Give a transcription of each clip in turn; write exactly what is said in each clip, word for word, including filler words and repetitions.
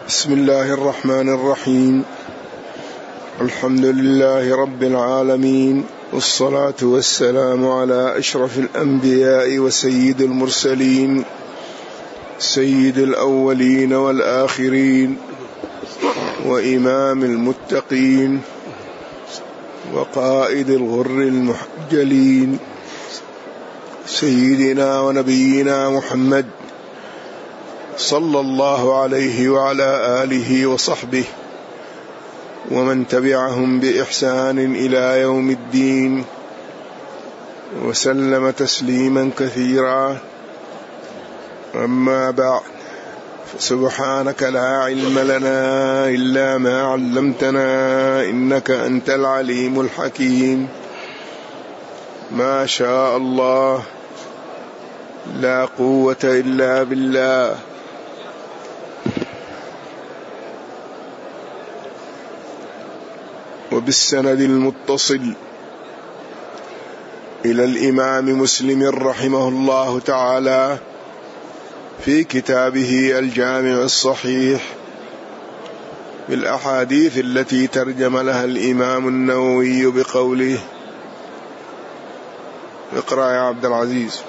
بسم الله الرحمن الرحيم. الحمد لله رب العالمين، والصلاة والسلام على أشرف الأنبياء وسيد المرسلين، سيد الأولين والآخرين، وإمام المتقين، وقائد الغر المحجلين، سيدنا ونبينا محمد صلى الله عليه وعلى آله وصحبه ومن تبعهم بإحسان إلى يوم الدين، وسلم تسليما كثيرا. أما بعد، فسبحانك لا علم لنا إلا ما علمتنا إنك أنت العليم الحكيم. ما شاء الله، لا قوة إلا بالله. وبالسند المتصل إلى الإمام مسلم رحمه الله تعالى في كتابه الجامع الصحيح بالأحاديث التي ترجم لها الإمام النووي بقوله. اقرأ يا عبد العزيز.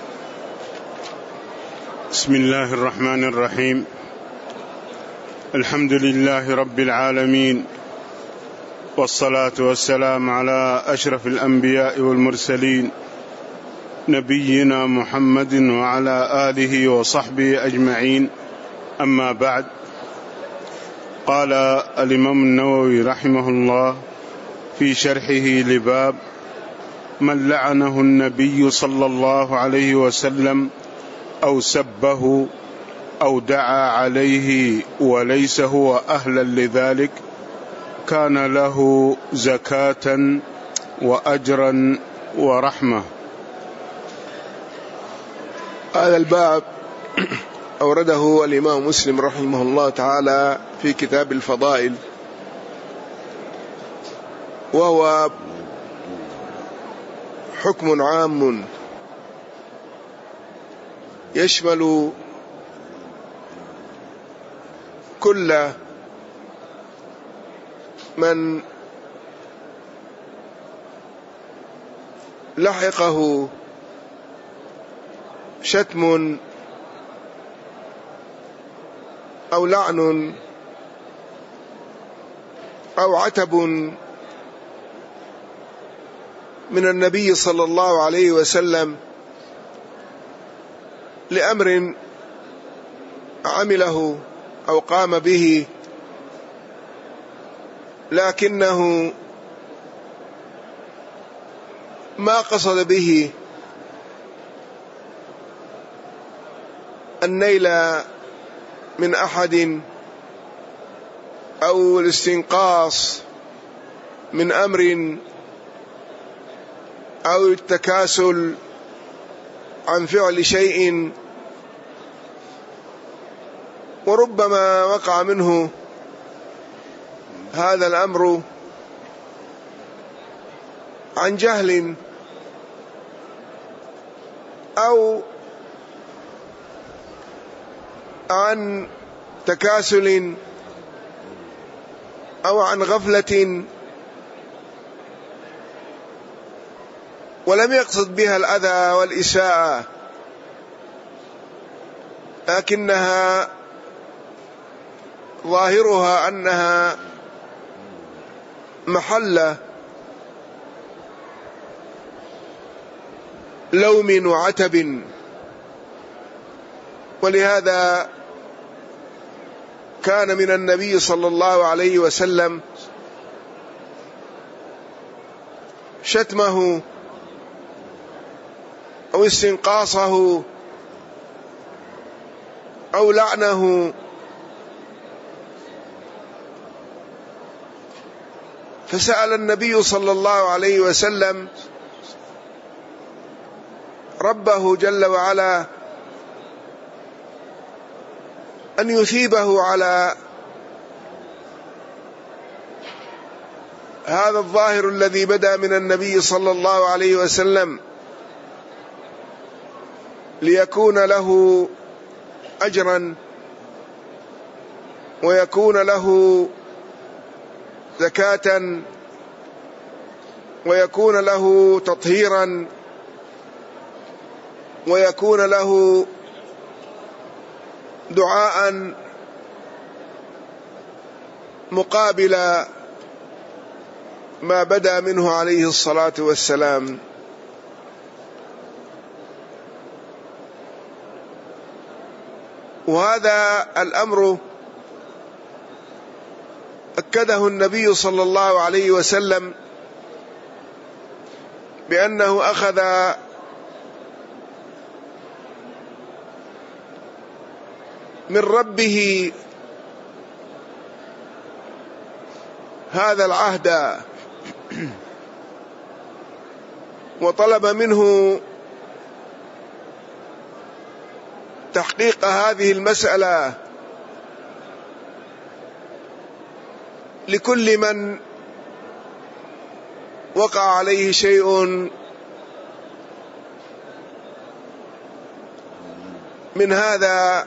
بسم الله الرحمن الرحيم. الحمد لله رب العالمين، والصلاة والسلام على أشرف الأنبياء والمرسلين، نبينا محمد وعلى آله وصحبه أجمعين. أما بعد، قال الإمام النووي رحمه الله في شرحه لباب من لعنه النبي صلى الله عليه وسلم أو سبه أو دعا عليه وليس هو أهلا لذلك كان له زكاة وأجرا ورحمة. هذا الباب أورده الإمام مسلم رحمه الله تعالى في كتاب الفضائل، وهو حكم عام يشمل كل من لحقه شتم أو لعن أو عتب من النبي صلى الله عليه وسلم لأمر عمله أو قام به، لكنه ما قصد به النيل من أحد أو الاستنقاص من أمر أو التكاسل عن فعل شيء، وربما وقع منه هذا الأمر عن جهل أو عن تكاسل أو عن غفلة، ولم يقصد بها الأذى والإساءة، لكنها ظاهرها أنها محل لوم وعتب. ولهذا كان من النبي صلى الله عليه وسلم شتمه أو استنقاصه أو لعنه، فسأل النبي صلى الله عليه وسلم ربه جل وعلا أن يثيبه على هذا الظاهر الذي بدأ من النبي صلى الله عليه وسلم، ليكون له أجرا ويكون له زكاة ويكون له تطهيرا ويكون له دعاء مقابل ما بدا منه عليه الصلاة والسلام. وهذا الأمر أكده النبي صلى الله عليه وسلم بأنه أخذ من ربه هذا العهد وطلب منه تحقيق هذه المسألة لكل من وقع عليه شيء من هذا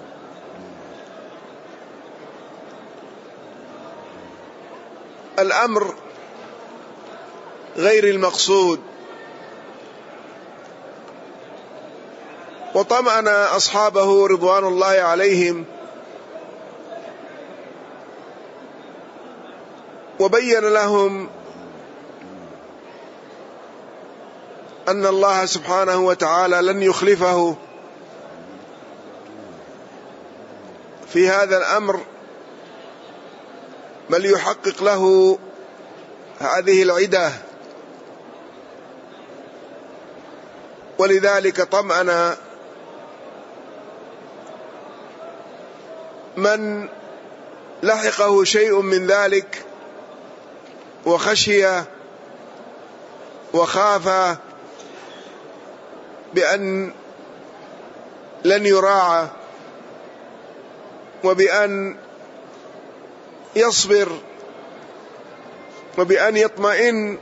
الأمر غير المقصود. وطمأن أصحابه رضوان الله عليهم وبين لهم أن الله سبحانه وتعالى لن يخلفه في هذا الأمر، بل يحقق له هذه العدة. ولذلك طمأن من لحقه شيء من ذلك وخشي وخاف بأن لن يراعى وبأن يصبر وبأن يطمئن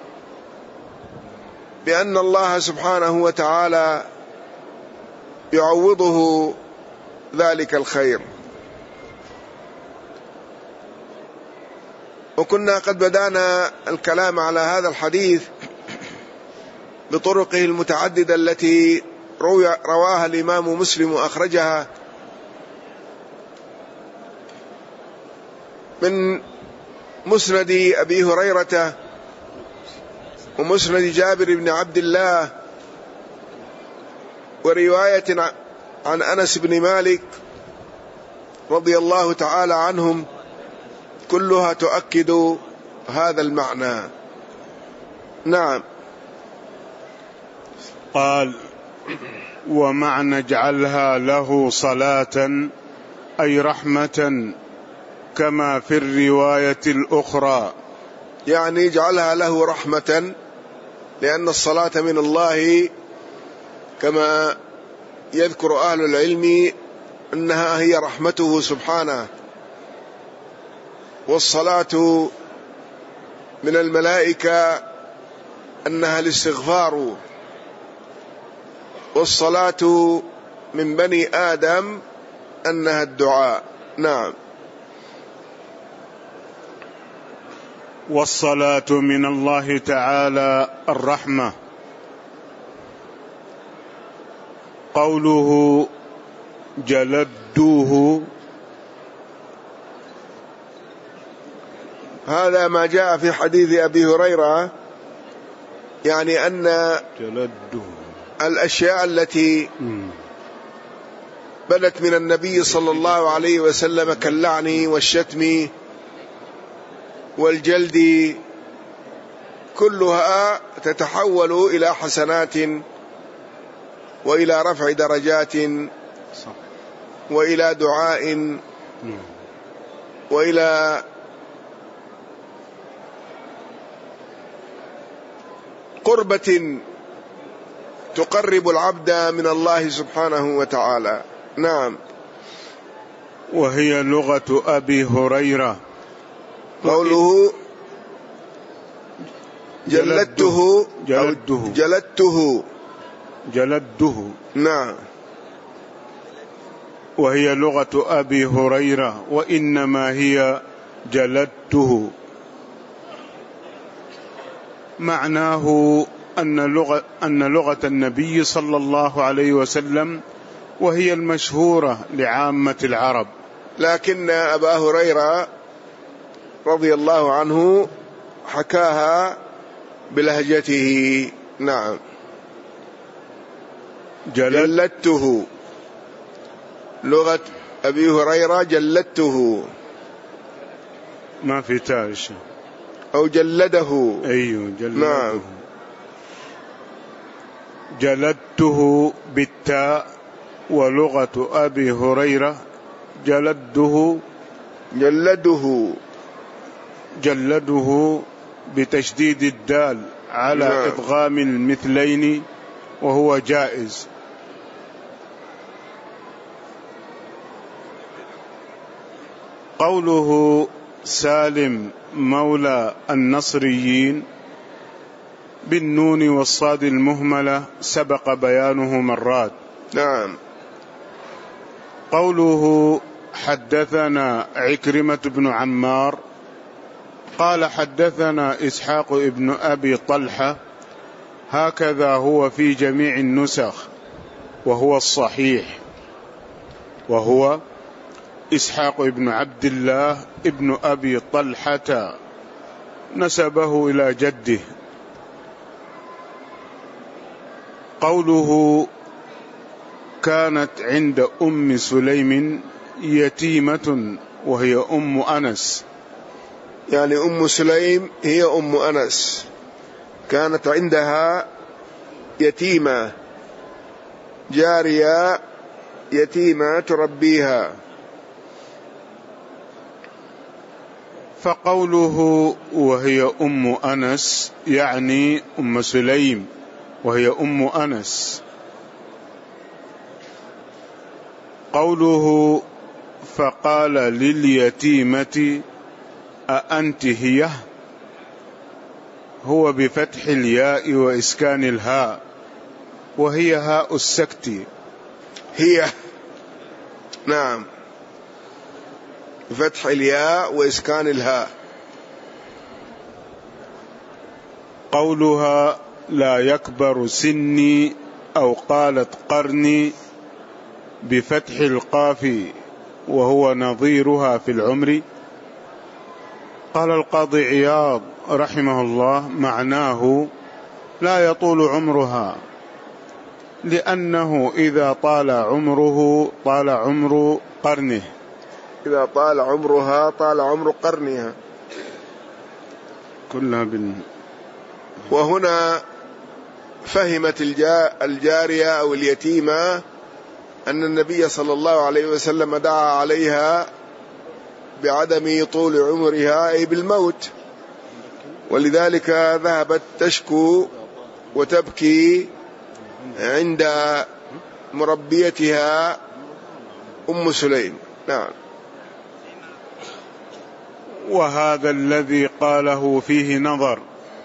بأن الله سبحانه وتعالى يعوضه ذلك الخير. وكنا قد بدأنا الكلام على هذا الحديث بطرقه المتعددة التي رواها الإمام مسلم وأخرجها من مسند أبي هريرة ومسند جابر بن عبد الله ورواية عن أنس بن مالك رضي الله تعالى عنهم، كلها تؤكد هذا المعنى. نعم. قال: ومعنى اجعلها له صلاة أي رحمة كما في الرواية الأخرى، يعني اجعلها له رحمة، لأن الصلاة من الله كما يذكر أهل العلم أنها هي رحمته سبحانه، والصلاة من الملائكة أنها الاستغفار، والصلاة من بني آدم أنها الدعاء. نعم. والصلاة من الله تعالى الرحمة. قوله جلدوه هذا ما جاء في حديث أبي هريرة، يعني أن جلدوه الأشياء التي بدت من النبي صلى الله عليه وسلم كاللعن والشتم والجلد كلها تتحول إلى حسنات وإلى رفع درجات وإلى دعاء وإلى قربة تقرب العبد من الله سبحانه وتعالى. نعم. وهي لغة أبي هريرة. قوله جلدته جلدته جلدته جلدته نعم. وهي لغة أبي هريرة، وإنما هي جلدته. معناه أن لغة, أن لغة النبي صلى الله عليه وسلم وهي المشهورة لعامة العرب. لكن أبا هريرة رضي الله عنه حكاها بلهجته. نعم. جلدته، لغة أبي هريرة جلدته، ما في تاش أو جلده. أيوه جلده. نعم. جلدته بالتاء، ولغة أبي هريرة جلده جلده جلده بتشديد الدال على نعم. إدغام المثلين، وهو جائز. قوله سالم مولى النصريين بالنون والصاد المهملة سبق بيانه مرات. نعم. قوله حدثنا عكرمة بن عمار قال حدثنا إسحاق ابن أبي طلحة، هكذا هو في جميع النسخ وهو الصحيح، وهو إسحاق ابن عبد الله ابن أبي طلحة، نسبه إلى جده. قوله كانت عند أم سليم يتيمة وهي أم أنس، يعني أم سليم هي أم أنس، كانت عندها يتيمة جارية يتيمة تربيها. فقوله وهي أم أنس يعني أم سليم وهي أم أنس. قوله فقال لليتيمة أأنت هي، هو بفتح الياء وإسكان الهاء، وهي هاء السكت. هي نعم، بفتح الياء وإسكان الهاء. قولها لا يكبر سني أو قالت قرني بفتح القاف، وهو نظيرها في العمر. قال القاضي عياض رحمه الله معناه لا يطول عمرها، لأنه إذا طال عمره طال عمر قرنه. إذا طال عمرها طال عمر قرنها كلها بال... وهنا فهمت الجارية أو اليتيمة أن النبي صلى الله عليه وسلم دعا عليها بعدم طول عمرها أي بالموت، ولذلك ذهبت تشكو وتبكي عند مربيتها أم سليم. نعم. وهذا الذي قاله فيه نظر،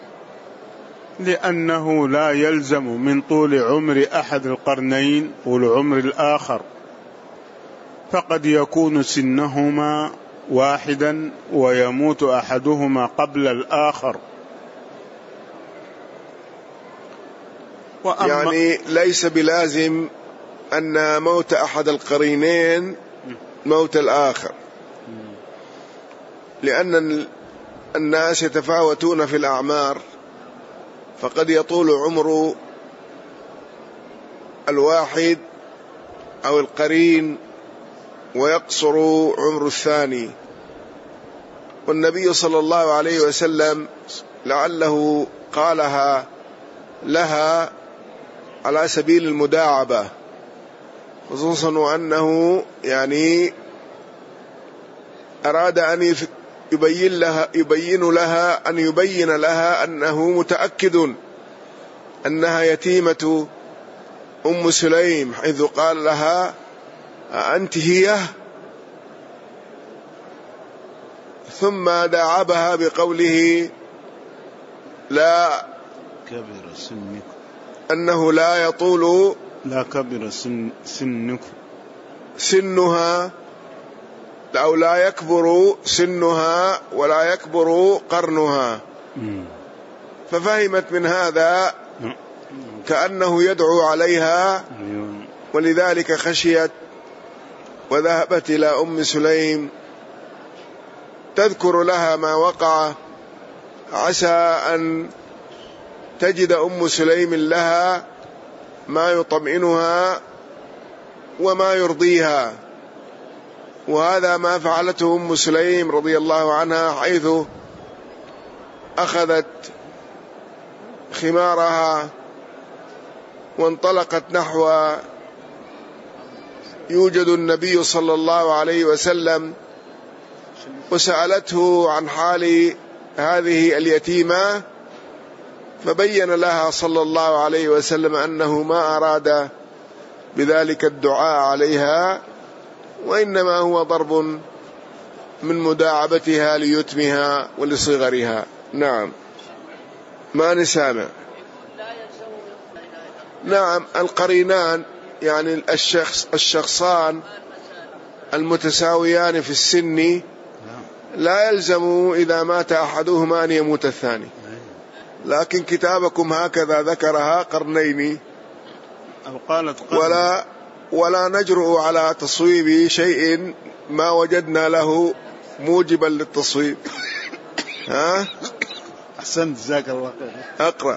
لأنه لا يلزم من طول عمر أحد القرنين طول عمر الآخر، فقد يكون سنهما واحدا ويموت أحدهما قبل الآخر. يعني ليس بلازم أن موت أحد القرينين موت الآخر، لأن الناس يتفاوتون في الأعمار، فقد يطول عمر الواحد أو القرين ويقصر عمر الثاني. والنبي صلى الله عليه وسلم لعله قالها لها على سبيل المداعبة، خصوصا وأنه يعني أراد أن يبين لها يبين لها أن يبين لها أنه متأكد أنها يتيمة أم سليم، حيث قال لها أنت هي، ثم داعبها بقوله لا كبر سنك، أنه لا يطول لا كبر سن سنك سنها أو لا يكبر سنها ولا يكبر قرنها. ففهمت من هذا كأنه يدعو عليها، ولذلك خشيت وذهبت إلى أم سليم تذكر لها ما وقع، عسى أن تجد أم سليم لها ما يطمئنها وما يرضيها. وهذا ما فعلته أم سليم رضي الله عنها، حيث أخذت خمارها وانطلقت نحو يوجد النبي صلى الله عليه وسلم، وسألته عن حال هذه اليتيمة، فبين لها صلى الله عليه وسلم أنه ما أراد بذلك الدعاء عليها، وإنما هو ضرب من مداعبتها ليتمها ولصغرها. نعم. ما نسامع. نعم، القرينان يعني الشخص الشخصان المتساويان في السن لا يلزم إذا مات أحدهما أن يموت الثاني، لكن كتابكم هكذا ذكرها قرنين، ولا ولا نجرؤ على تصويب شيء ما وجدنا له موجبا للتصويب. ها أحسنت، جزاك الله خير. أقرأ.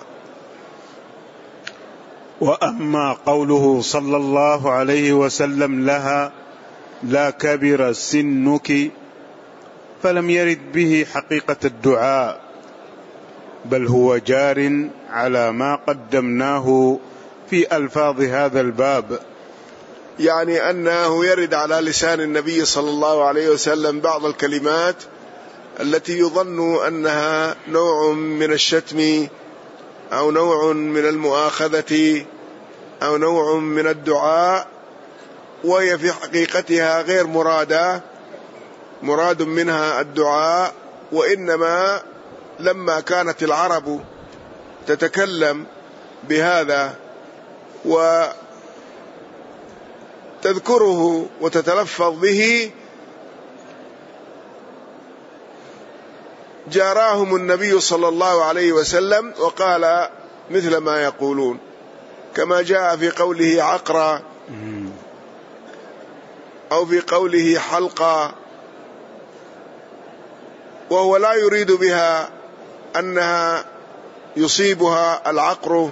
وأما قوله صلى الله عليه وسلم لها لا كبر سنك، فلم يرد به حقيقة الدعاء، بل هو جار على ما قدمناه في ألفاظ هذا الباب، يعني أنه يرد على لسان النبي صلى الله عليه وسلم بعض الكلمات التي يظن أنها نوع من الشتم أو نوع من المؤاخذة أو نوع من الدعاء، وهي في حقيقتها غير مرادة، مراد منها الدعاء. وإنما لما كانت العرب تتكلم بهذا وتذكره وتتلفظ به، جاراهم النبي صلى الله عليه وسلم وقال مثل ما يقولون، كما جاء في قوله عقرة أو في قوله حلقة، وهو لا يريد بها أنها يصيبها العقر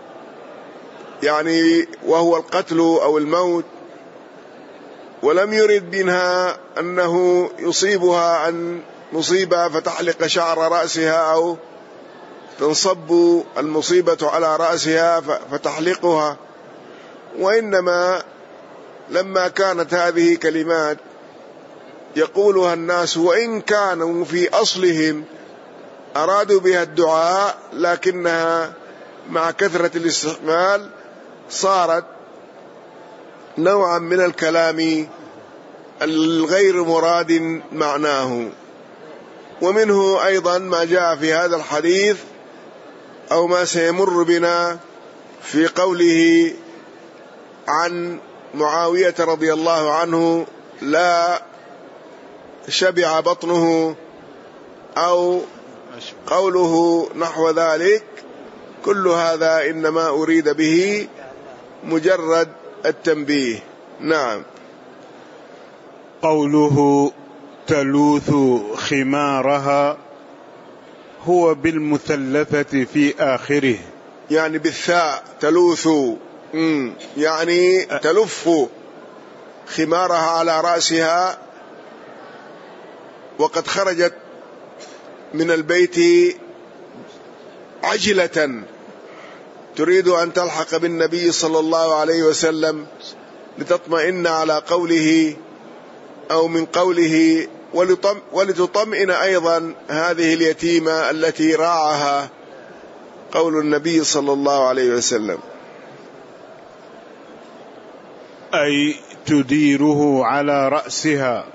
يعني وهو القتل أو الموت، ولم يرد منها أنه يصيبها أن مصيبة فتحلق شعر رأسها أو تنصب المصيبة على رأسها فتحلقها، وإنما لما كانت هذه كلمات يقولها الناس وإن كانوا في أصلهم أرادوا بها الدعاء، لكنها مع كثرة الاستعمال صارت نوعا من الكلام الغير مراد معناه. ومنه أيضا ما جاء في هذا الحديث أو ما سيمر بنا في قوله عن معاوية رضي الله عنه لا شبع بطنه، أو قوله نحو ذلك، كل هذا إنما أريد به مجرد التنبيه. نعم. قوله تلوث خمارها هو بالمثلثة في آخره، يعني بالثاء تلوث، يعني تلف خمارها على رأسها، وقد خرجت من البيت عجلة تريد أن تلحق بالنبي صلى الله عليه وسلم لتطمئن على قوله أو من قوله، ولتطمئن أيضا هذه اليتيمة التي راعها قول النبي صلى الله عليه وسلم، أي تديره على رأسها.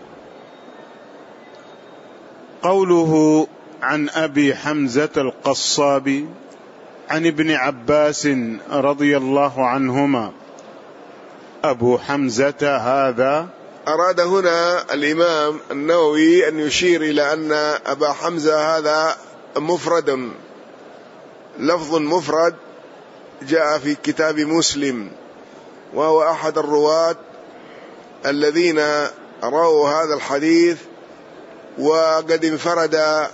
قوله عن أبي حمزة القصاب عن ابن عباس رضي الله عنهما أبو حمزة هذا. أراد هنا الإمام النووي أن يشير إلى أن أبا حمزة هذا مفرد، لفظ مفرد جاء في كتاب مسلم، وهو أحد الرواة الذين رووا هذا الحديث، وقد انفرد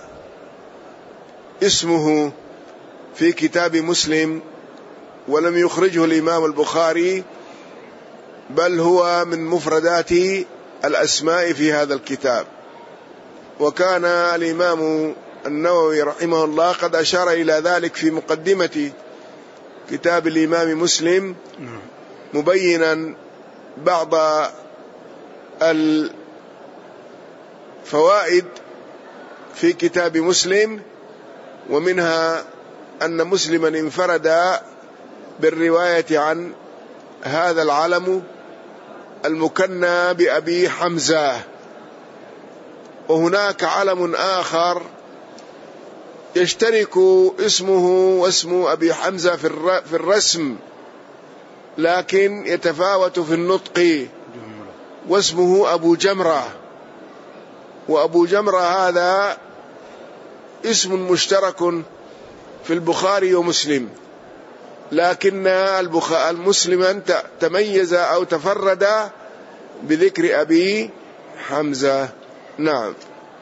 اسمه في كتاب مسلم ولم يخرجه الإمام البخاري، بل هو من مفردات الأسماء في هذا الكتاب. وكان الإمام النووي رحمه الله قد أشار إلى ذلك في مقدمة كتاب الإمام مسلم، مبينا بعض الفوائد في كتاب مسلم، ومنها أن مسلما انفرد بالرواية عن هذا العلم المكنى بأبي حمزة. وهناك علم آخر يشترك اسمه واسم أبي حمزة في الرسم، لكن يتفاوت في النطق، واسمه أبو جمرة. وأبو جمرة هذا اسم مشترك في البخاري ومسلم، لكن المسلم تميز أو تفرد بذكر أبي حمزة. نعم.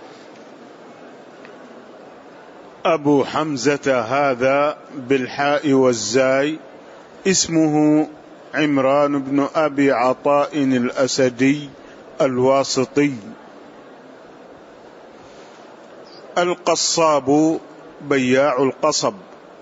أبو حمزة هذا بالحاء والزاي اسمه عمران بن أبي عطاء الأسدي الواسطي. القصاب بياع القصب.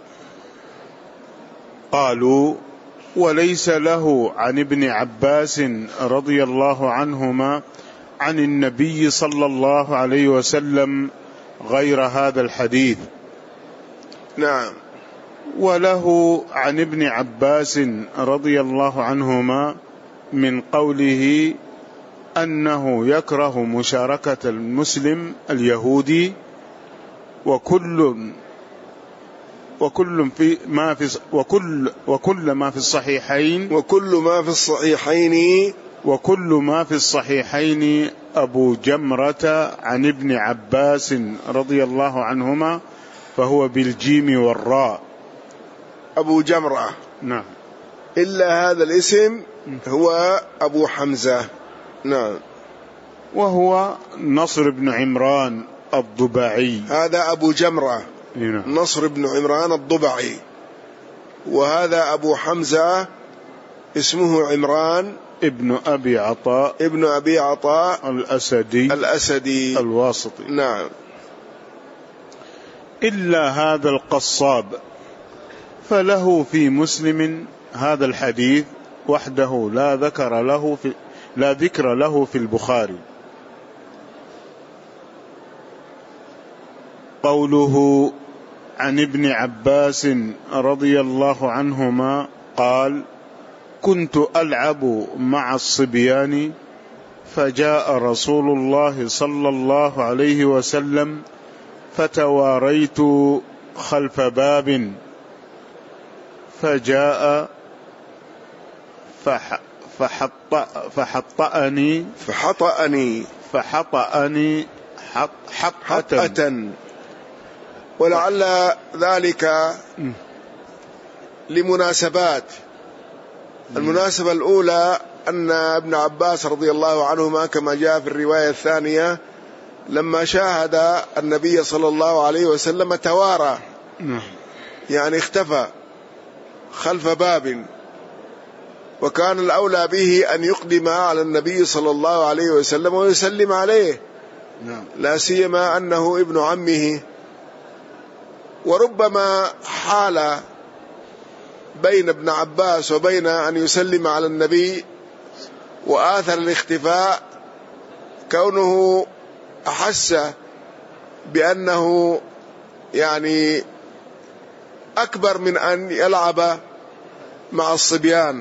قالوا وليس له عن ابن عباس رضي الله عنهما عن النبي صلى الله عليه وسلم غير هذا الحديث. نعم. وله عن ابن عباس رضي الله عنهما من قوله أنه يكره مشاركة المسلم اليهودي، وكل وكل في ما في وكل وكل ما في الصحيحين وكل ما في الصحيحين وكل ما في الصحيحين أبو جمرة عن ابن عباس رضي الله عنهما، فهو بالجيم والراء أبو جمرة. نعم. إلا هذا الاسم هو أبو حمزة. نعم. وهو نصر بن عمران الضبعي. هذا أبو جمرة نعم. نصر بن عمران الضبعي. وهذا أبو حمزة اسمه عمران ابن أبي عطاء ابن أبي عطاء الأسدي الأسدي الواسطي. نعم. إلا هذا القصاب فله في مسلم هذا الحديث وحده، لا ذكر له في لا ذكر له في البخاري. قوله عن ابن عباس رضي الله عنهما قال كنت ألعب مع الصبيان فجاء رسول الله صلى الله عليه وسلم فتواريت خلف باب فجاء فح فحط فحطأني فحطأني فحطأني حط حطأة. ولعل ذلك لمناسبات. المناسبة الأولى أن ابن عباس رضي الله عنهما كما جاء في الرواية الثانية لما شاهد النبي صلى الله عليه وسلم توارى، يعني اختفى خلف باب، وكان الأولى به أن يقدم على النبي صلى الله عليه وسلم ويسلم عليه، لا سيما أنه ابن عمه. وربما حال بين ابن عباس وبين أن يسلم على النبي وآثر الاختفاء كونه أحس بأنه يعني أكبر من أن يلعب مع الصبيان،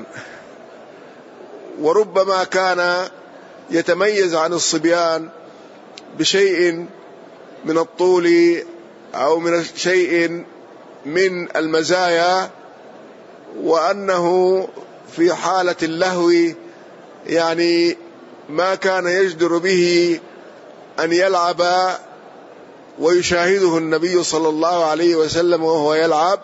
وربما كان يتميز عن الصبيان بشيء من الطول أو من شيء من المزايا، وأنه في حالة اللهو يعني ما كان يجدر به أن يلعب ويشاهده النبي صلى الله عليه وسلم وهو يلعب،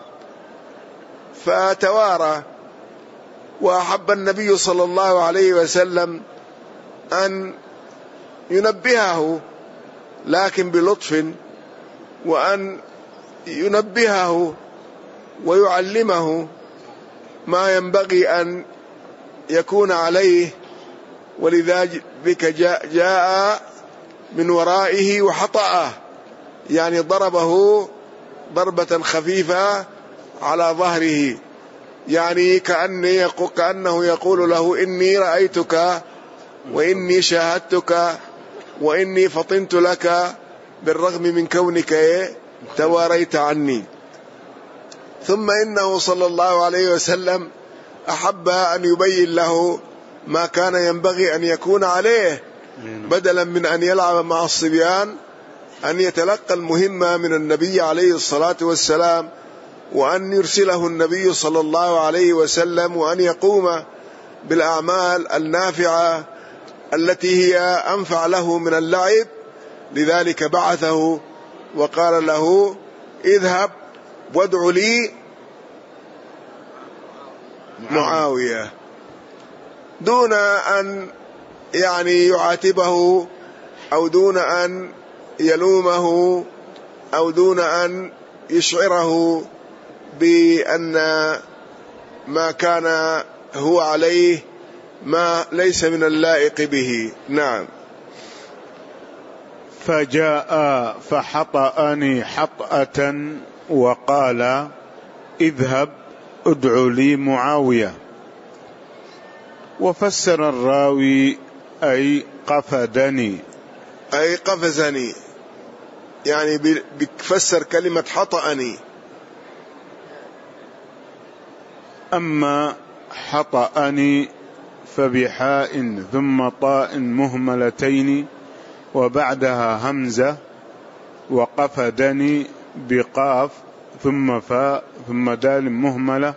فتوارى. وأحب النبي صلى الله عليه وسلم أن ينبهه لكن بلطف، وأن ينبهه ويعلمه ما ينبغي أن يكون عليه. ولذلك جاء, جاء من ورائه وحطأه، يعني ضربه ضربة خفيفة على ظهره، يعني كأنه كأنه يقول له إني رأيتك وإني شاهدتك وإني فطنت لك بالرغم من كونك تواريت عني. ثم إنه صلى الله عليه وسلم أحب أن يبين له ما كان ينبغي أن يكون عليه، بدلا من أن يلعب مع الصبيان أن يتلقى المهمة من النبي عليه الصلاة والسلام، وأن يرسله النبي صلى الله عليه وسلم، وأن يقوم بالأعمال النافعة التي هي أنفع له من اللعب. لذلك بعثه وقال له اذهب وادع لي معاوية، دون أن يعني يعاتبه أو دون أن يلومه أو دون أن يشعره بأن ما كان هو عليه ما ليس من اللائق به. نعم. فجاء فحطأني حطأة وقال اذهب ادع لي معاوية. وفسر الراوي أي قفدني، أي قفزني، يعني بفسر كلمة حطأني. أما حطأني فبحاء ثم طاء مهملتين وبعدها همزة، وقفدني بقاف ثم فاء ثم دال مهملة،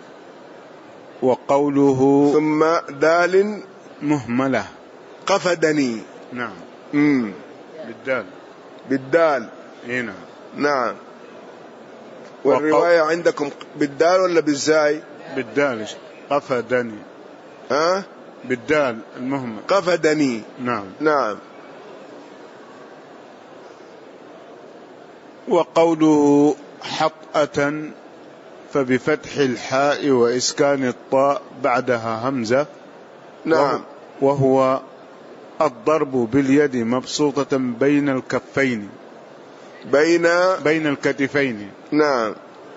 وقوله ثم دال مهملة قفدني. نعم. مم. بالدال بالدال هنا. نعم. والرواية وقو... عندكم بالدال ولا بالزاي؟ بالدال. قفدني. ها؟ بالدال المهمل. قفدني. نعم. نعم. وقوله حطأة فبفتح الحاء وإسكان الطاء بعدها همزة. نعم. وهو الضرب باليد مبسوطة بين الكفين، بين بين الكتفين. نعم.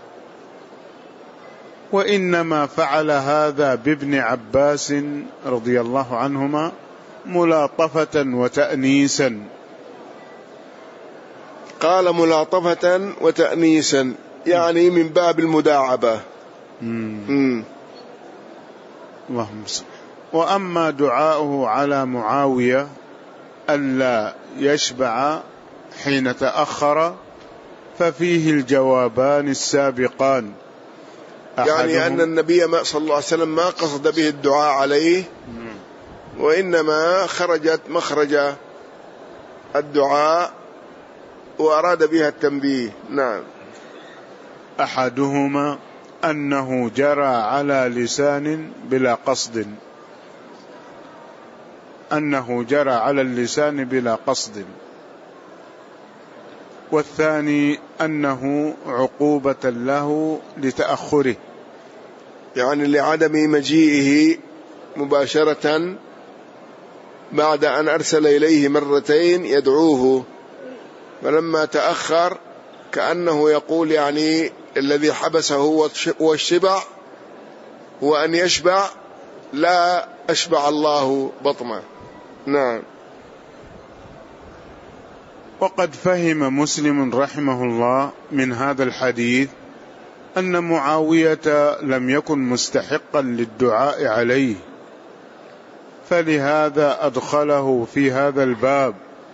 وإنما فعل هذا بابن عباس رضي الله عنهما ملاطفة وتأنيسا. قال ملاطفة وتأنيسا، يعني من باب المداعبة. مم. اللهم صل. وأما دعاؤه على معاوية ألا يشبع حين تأخر ففيه الجوابان السابقان. يعني أن النبي صلى الله عليه وسلم ما قصد به الدعاء عليه، وإنما خرجت مخرج الدعاء وأراد بها التنبيه. نعم. أحدهما أنه جرى على لسان بلا قصد، أنه جرى على اللسان بلا قصد. والثاني أنه عقوبة له لتأخره، يعني لعدم مجيئه مباشرة بعد أن أرسل إليه مرتين يدعوه، فلما تأخر كأنه يقول يعني الذي حبسه هو الشبع، وأن يشبع لا أشبع الله بطمه. نعم. وقد فهم مسلم رحمه الله من هذا الحديث أن معاوية لم يكن مستحقا للدعاء عليه، فلهذا أدخله في هذا الباب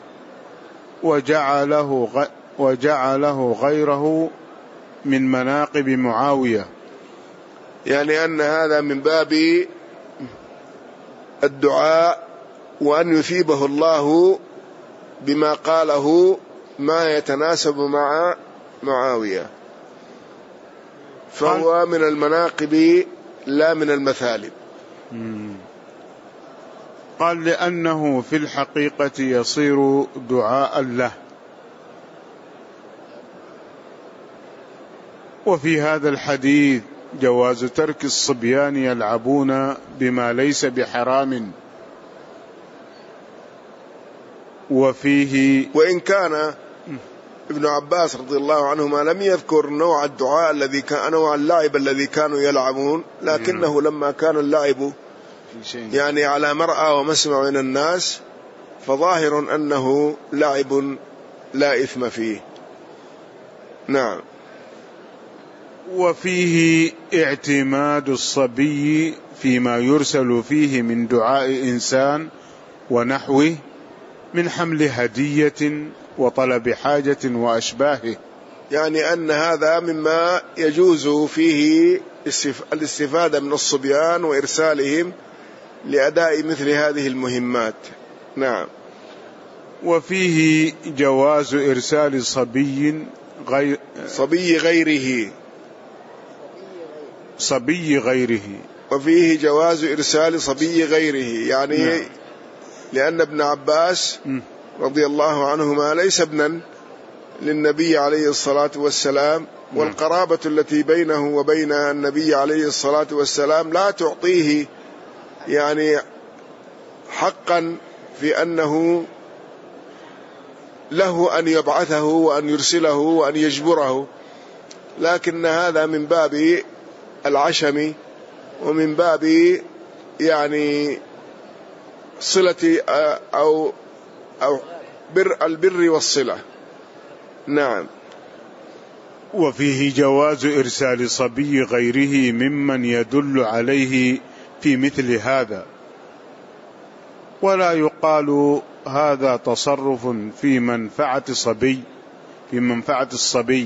وجعله, غ... وجعله غيره من مناقب معاوية، يعني أن هذا من باب الدعاء وأن يثيبه الله بما قاله ما يتناسب مع معاوية، فهو من المناقب لا من المثالب. قال لأنه في الحقيقة يصير دعاء له. وفي هذا الحديث جواز ترك الصبيان يلعبون بما ليس بحرام، وفيه وإن كان ابن عباس رضي الله عنهما لم يذكر نوع الدعاء الذي كان نوع اللعب الذي كانوا يلعبون، لكنه لما كان اللعب يعني على مرأى ومسمع من الناس فظاهر أنه لعب لا إثم فيه. نعم. وفيه اعتماد الصبي فيما يرسل فيه من دعاء إنسان ونحوه من حمل هدية وطلب حاجة وأشباهه، يعني أن هذا مما يجوز فيه الاستفادة من الصبيان وإرسالهم لأداء مثل هذه المهمات. نعم. وفيه جواز إرسال صبي غير صبي غيره صبي غيره وفيه جواز إرسال صبي غيره، يعني نعم. لأن ابن عباس رضي الله عنهما ليس ابنا للنبي عليه الصلاة والسلام، والقرابة التي بينه وبين النبي عليه الصلاة والسلام لا تعطيه يعني حقا في أنه له أن يبعثه وأن يرسله وأن يجبره، لكن هذا من باب العشم ومن باب يعني صلة أو أو بر البر والصلة. نعم. وفيه جواز إرسال صبي غيره ممن يدل عليه في مثل هذا، ولا يقال هذا تصرف في منفعة صبي في منفعة الصبي،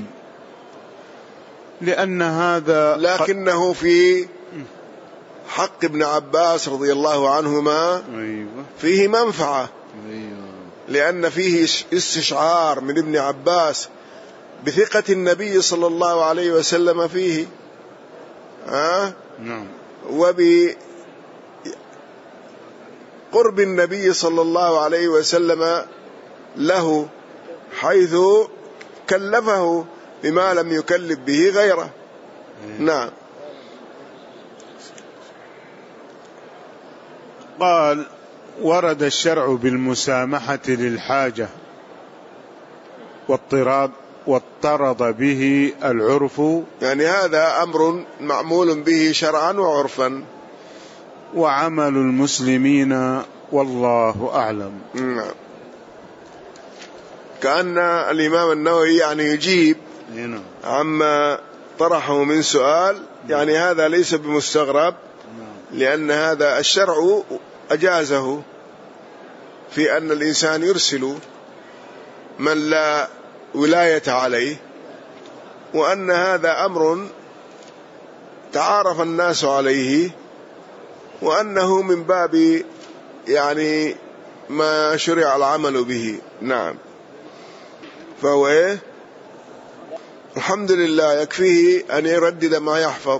لأن هذا لكنه في حق ابن عباس رضي الله عنهما فيه منفعة، لأن فيه استشعار من ابن عباس بثقة النبي صلى الله عليه وسلم فيه ها وبقرب النبي صلى الله عليه وسلم له، حيث كلفه بما لم يكلف به غيره. نعم. قال ورد الشرع بالمسامحة للحاجة واضطراد واضطرد به العرف، يعني هذا أمر معمول به شرعا وعرفا وعمل المسلمين والله أعلم. نعم. كأن الإمام النووي يعني يجيب عما طرحه من سؤال، يعني هذا ليس بمستغرب، لأن هذا الشرع أجازه في أن الإنسان يرسل من لا ولاية عليه، وأن هذا أمر تعارف الناس عليه، وأنه من باب يعني ما شرع العمل به. نعم. فهو إيه؟ الحمد لله يكفيه أن يردد ما يحفظ.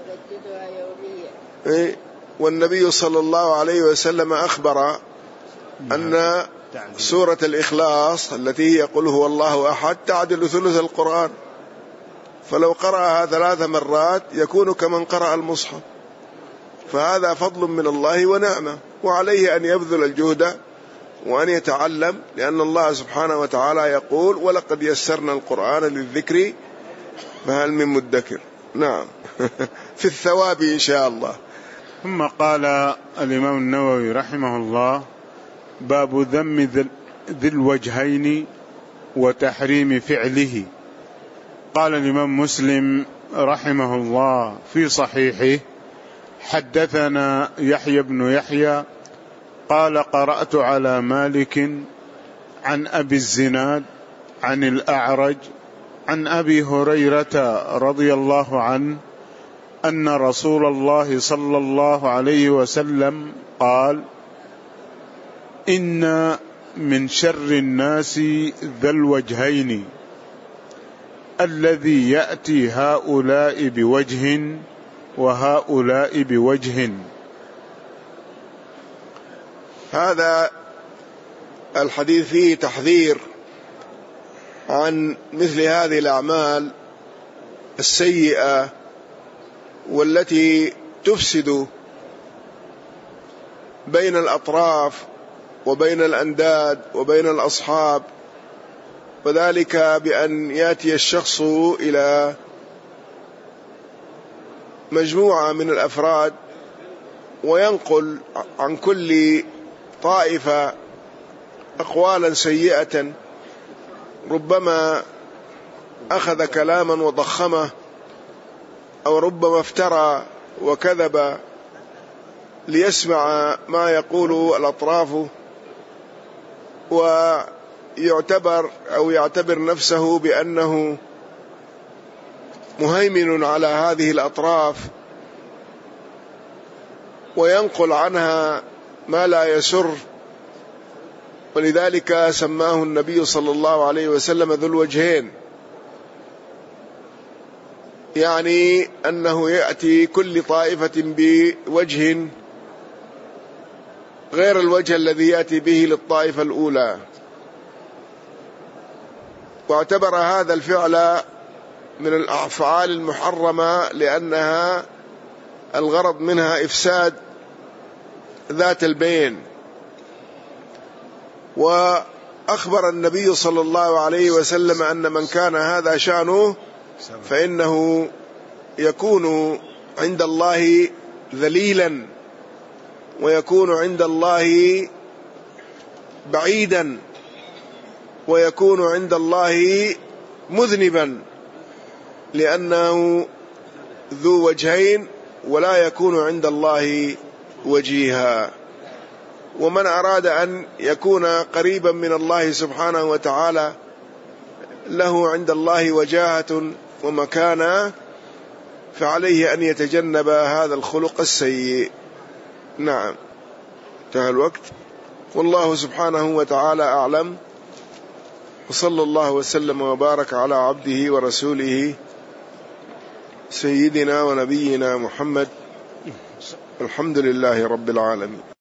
إيه؟ والنبي صلى الله عليه وسلم أخبر أن سورة الإخلاص التي هي قل هو الله أحد تعدل ثلث القرآن، فلو قرأها ثلاث مرات يكون كمن قرأ المصحف، فهذا فضل من الله ونعمة، وعليه أن يبذل الجهد وأن يتعلم، لأن الله سبحانه وتعالى يقول ولقد يسرنا القرآن للذكر فهل من مدكر. نعم. في الثواب إن شاء الله. ثم قال الإمام النووي رحمه الله باب ذم ذي الوجهين وتحريم فعله. قال الإمام مسلم رحمه الله في صحيحه حدثنا يحيى بن يحيى قال قرأت على مالك عن أبي الزناد عن الأعرج عن أبي هريرة رضي الله عنه أن رسول الله صلى الله عليه وسلم قال: إن من شر الناس ذا الوجهين الذي يأتي هؤلاء بوجه وهؤلاء بوجه. هذا الحديث فيه تحذير عن مثل هذه الأعمال السيئة والتي تفسد بين الأطراف وبين الأنداد وبين الأصحاب، وذلك بأن يأتي الشخص إلى مجموعة من الأفراد وينقل عن كل طائفة أقوالا سيئة، ربما أخذ كلاما وضخمه، أو ربما افترى وكذب ليسمع ما يقول الأطراف، ويعتبر أو يعتبر نفسه بأنه مهيمن على هذه الأطراف، وينقل عنها ما لا يسر. ولذلك سماه النبي صلى الله عليه وسلم ذو الوجهين، يعني أنه يأتي كل طائفة بوجه غير الوجه الذي يأتي به للطائفة الأولى. واعتبر هذا الفعل من الأفعال المحرمة لأنها الغرض منها إفساد ذات البين. وأخبر النبي صلى الله عليه وسلم أن من كان هذا شأنه فإنه يكون عند الله ذليلا، ويكون عند الله بعيدا، ويكون عند الله مذنبا، لأنه ذو وجهين ولا يكون عند الله وجيها. ومن أراد أن يكون قريبا من الله سبحانه وتعالى له عند الله وجاهة ومكانة، فعليه أن يتجنب هذا الخلق السيء. نعم، انتهى الوقت، والله سبحانه وتعالى أعلم، وصلى الله وسلم وبارك على عبده ورسوله سيدنا ونبينا محمد، الحمد لله رب العالمين.